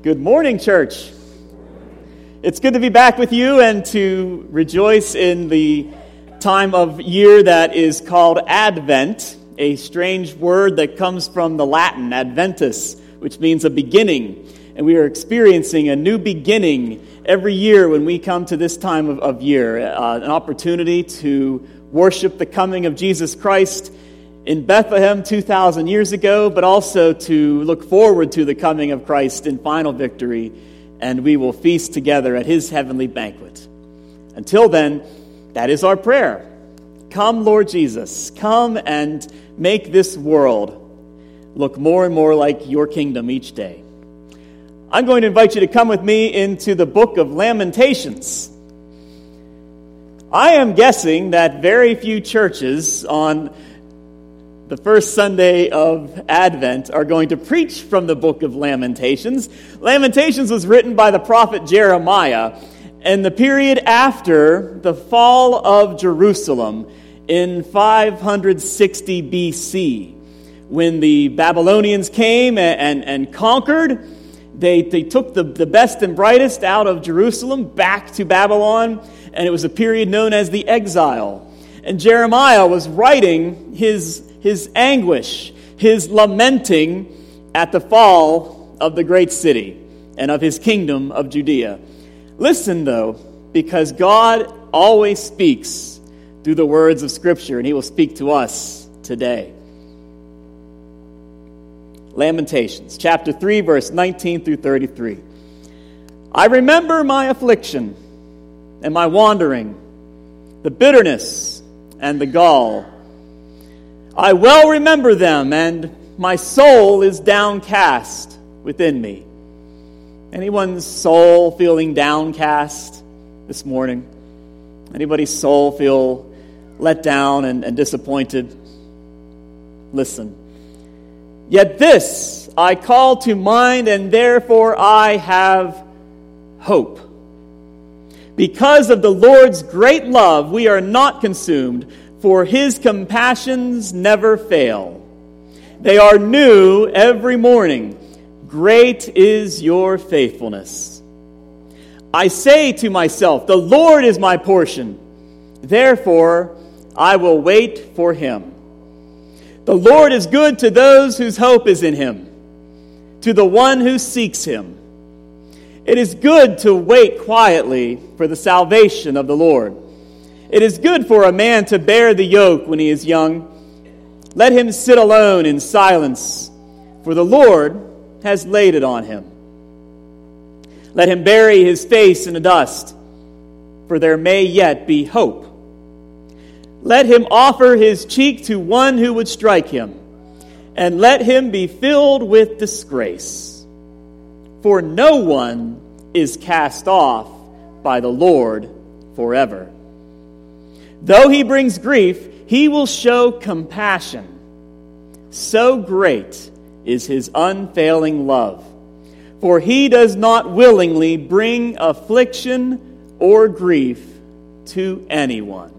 Good morning, church. It's good to be back with you and to rejoice in the time of year that is called Advent, a strange word that comes from the Latin, adventus, which means a beginning. And we are experiencing a new beginning every year when we come to this time of year, an opportunity to worship the coming of Jesus Christ in Bethlehem 2,000 years ago, but also to look forward to the coming of Christ in final victory, and we will feast together at his heavenly banquet. Until then, that is our prayer. Come, Lord Jesus, come and make this world look more and more like your kingdom each day. I'm going to invite you to come with me into the book of Lamentations. I am guessing that very few churches on the first Sunday of Advent are going to preach from the book of Lamentations. Lamentations was written by the prophet Jeremiah in the period after the fall of Jerusalem in 560 BC. When the Babylonians came and conquered, they took the best and brightest out of Jerusalem back to Babylon, and it was a period known as the exile. And Jeremiah was writing his anguish, his lamenting at the fall of the great city and of his kingdom of Judea. Listen, though, because God always speaks through the words of Scripture, and he will speak to us today. Lamentations, chapter 3, verse 19 through 33. I remember my affliction and my wandering, the bitterness and the gall. I well remember them, and my soul is downcast within me. Anyone's soul feeling downcast this morning? Anybody's soul feel let down and disappointed? Listen. Yet this I call to mind, and therefore I have hope. Because of the Lord's great love, we are not consumed, for his compassions never fail. They are new every morning. Great is your faithfulness. I say to myself, the Lord is my portion. Therefore, I will wait for him. The Lord is good to those whose hope is in him, to the one who seeks him. It is good to wait quietly for the salvation of the Lord. It is good for a man to bear the yoke when he is young. Let him sit alone in silence, for the Lord has laid it on him. Let him bury his face in the dust, for there may yet be hope. Let him offer his cheek to one who would strike him, and let him be filled with disgrace. For no one is cast off by the Lord forever. Though he brings grief, he will show compassion. So great is his unfailing love. For he does not willingly bring affliction or grief to anyone.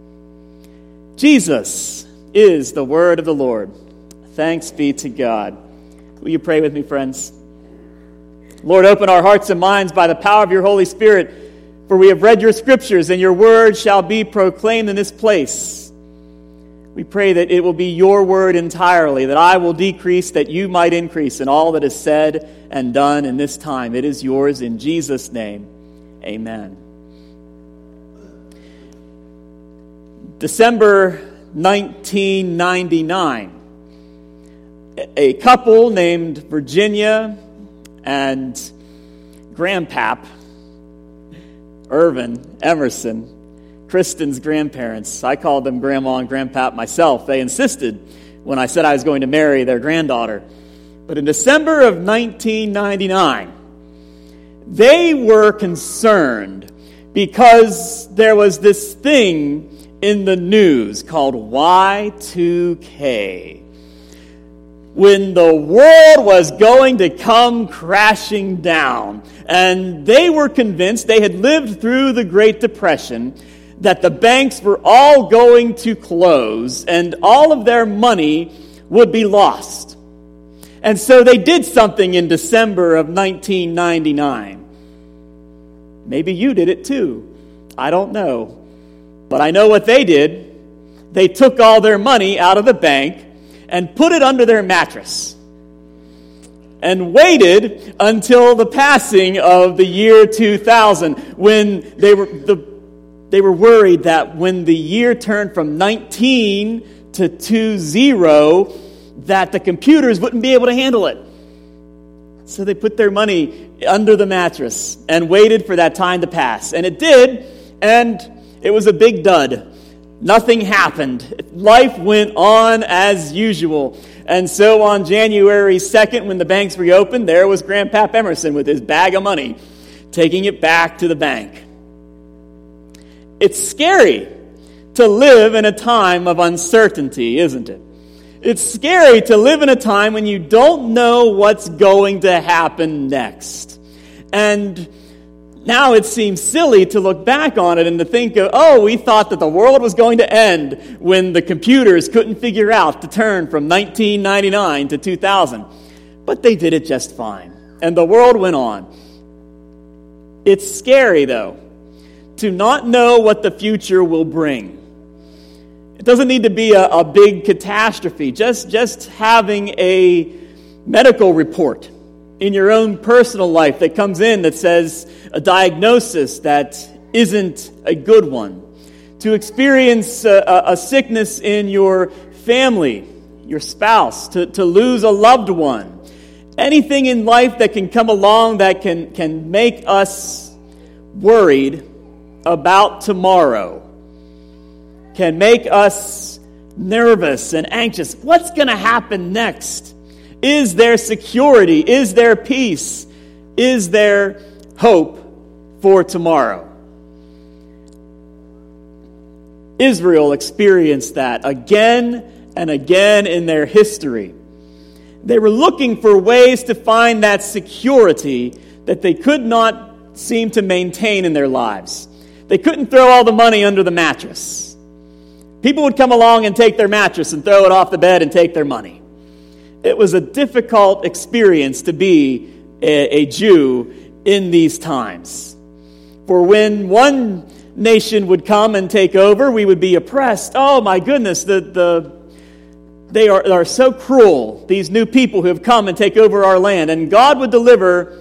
Jesus is the word of the Lord. Thanks be to God. Will you pray with me, friends? Lord, open our hearts and minds by the power of your Holy Spirit, for we have read your scriptures, and your word shall be proclaimed in this place. We pray that it will be your word entirely, that I will decrease, that you might increase in all that is said and done in this time. It is yours in Jesus' name. Amen. December 1999, a couple named Virginia and Grandpap, Irvin Emerson, Kristen's grandparents. I called them Grandma and Grandpap myself. They insisted when I said I was going to marry their granddaughter. But in December of 1999, they were concerned because there was this thing in the news called Y2K. When the world was going to come crashing down. And they were convinced, they had lived through the Great Depression, that the banks were all going to close and all of their money would be lost. And so they did something in December of 1999. Maybe you did it too. I don't know. But I know what they did. They took all their money out of the bank and put it under their mattress and waited until the passing of the year 2000, when they were worried that when the year turned from 19 to 20, that the computers wouldn't be able to handle it. So they put their money under the mattress and waited for that time to pass. And it did, and it was a big dud. Nothing happened. Life went on as usual. And so on January 2nd, when the banks reopened, there was Grandpap Emerson with his bag of money, taking it back to the bank. It's scary to live in a time of uncertainty, isn't it? It's scary to live in a time when you don't know what's going to happen next. And now it seems silly to look back on it and to think of, we thought that the world was going to end when the computers couldn't figure out to turn from 1999 to 2000. But they did it just fine. And the world went on. It's scary, though, to not know what the future will bring. It doesn't need to be a big catastrophe. Just having a medical report in your own personal life that comes in that says a diagnosis that isn't a good one. To experience a sickness in your family, your spouse, to lose a loved one. Anything in life that can come along that can make us worried about tomorrow, can make us nervous and anxious. What's going to happen next? Is there security? Is there peace? Is there hope for tomorrow? Israel experienced that again and again in their history. They were looking for ways to find that security that they could not seem to maintain in their lives. They couldn't throw all the money under the mattress. People would come along and take their mattress and throw it off the bed and take their money. It was a difficult experience to be a Jew in these times. For when one nation would come and take over, we would be oppressed. Oh my goodness, they are so cruel, these new people who have come and take over our land. And God would deliver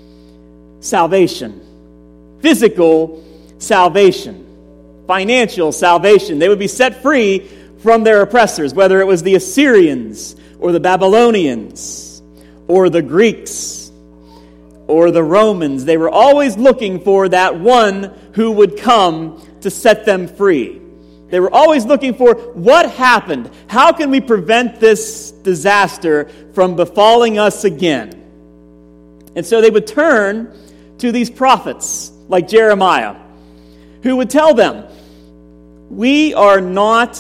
salvation, physical salvation, financial salvation. They would be set free from their oppressors, whether it was the Assyrians or the Babylonians or the Greeks or the Romans. They were always looking for that one who would come to set them free. They were always looking for what happened. How can we prevent this disaster from befalling us again? And so they would turn to these prophets like Jeremiah, who would tell them, we are not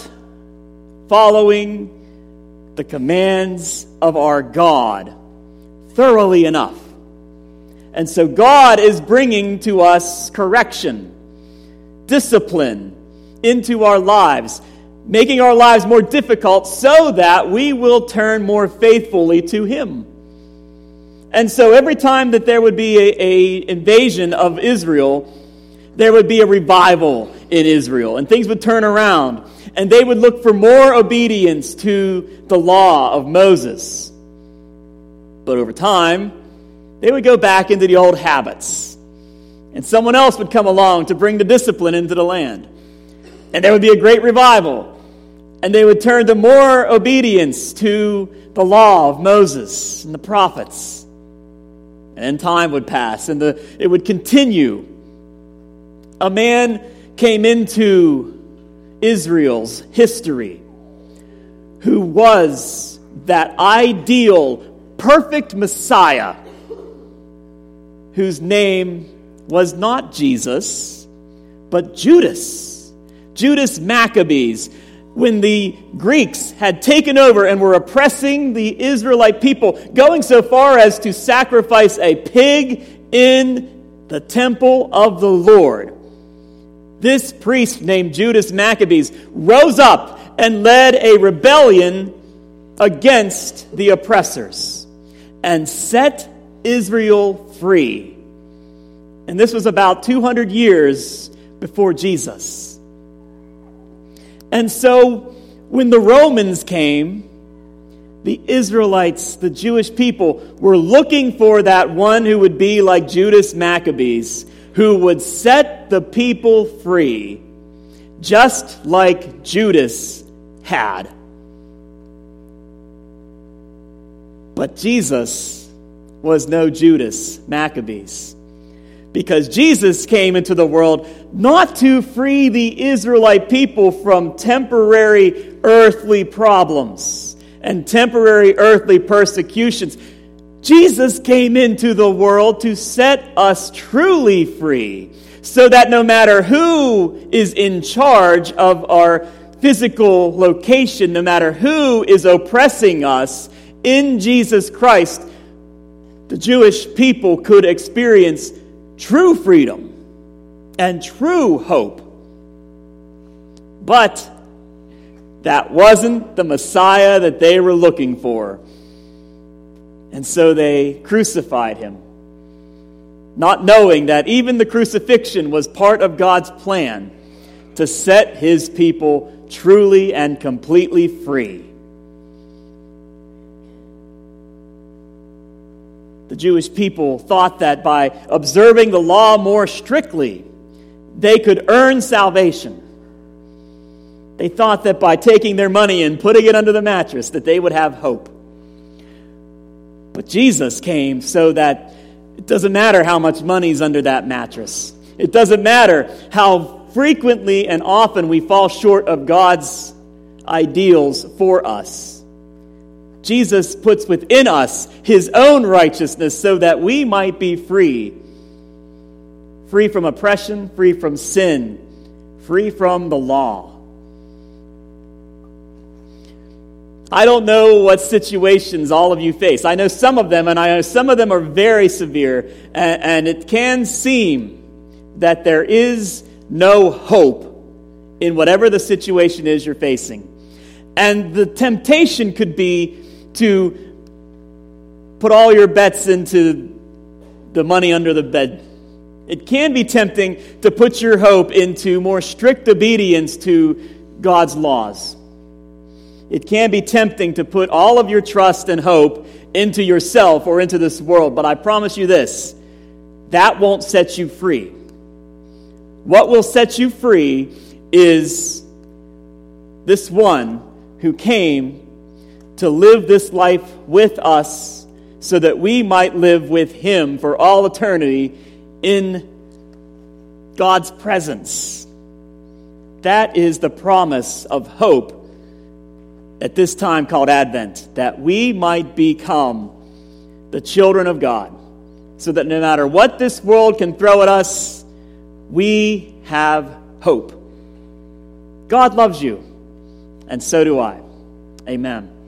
following the commands of our God thoroughly enough. And so God is bringing to us correction, discipline into our lives, making our lives more difficult so that we will turn more faithfully to Him. And so every time that there would be an invasion of Israel, there would be a revival in Israel, and things would turn around, and they would look for more obedience to the law of Moses. But over time, they would go back into the old habits, and someone else would come along to bring the discipline into the land. And there would be a great revival, and they would turn to more obedience to the law of Moses and the prophets. And then time would pass, and it would continue. A man came into Israel's history who was that ideal, perfect Messiah, whose name was not Jesus, but Judas. Judas Maccabees. When the Greeks had taken over and were oppressing the Israelite people, going so far as to sacrifice a pig in the temple of the Lord, this priest named Judas Maccabees rose up and led a rebellion against the oppressors. and set Israel free. And this was about 200 years before Jesus. And so when the Romans came, the Israelites, the Jewish people, were looking for that one who would be like Judas Maccabees, who would set the people free, just like Judas had. But Jesus was no Judas Maccabees, because Jesus came into the world not to free the Israelite people from temporary earthly problems and temporary earthly persecutions. Jesus came into the world to set us truly free, so that no matter who is in charge of our physical location, no matter who is oppressing us, in Jesus Christ, the Jewish people could experience true freedom and true hope. But that wasn't the Messiah that they were looking for. And so they crucified him, not knowing that even the crucifixion was part of God's plan to set his people truly and completely free. The Jewish people thought that by observing the law more strictly, they could earn salvation. They thought that by taking their money and putting it under the mattress, that they would have hope. But Jesus came so that it doesn't matter how much money's under that mattress. It doesn't matter how frequently and often we fall short of God's ideals for us. Jesus puts within us his own righteousness so that we might be free. Free from oppression, free from sin, free from the law. I don't know what situations all of you face. I know some of them, and I know some of them are very severe, and it can seem that there is no hope in whatever the situation is you're facing. And the temptation could be to put all your bets into the money under the bed. It can be tempting to put your hope into more strict obedience to God's laws. It can be tempting to put all of your trust and hope into yourself or into this world. But I promise you this, that won't set you free. What will set you free is this one who came to live this life with us so that we might live with him for all eternity in God's presence. That is the promise of hope at this time called Advent, that we might become the children of God, so that no matter what this world can throw at us, we have hope. God loves you, and so do I. Amen.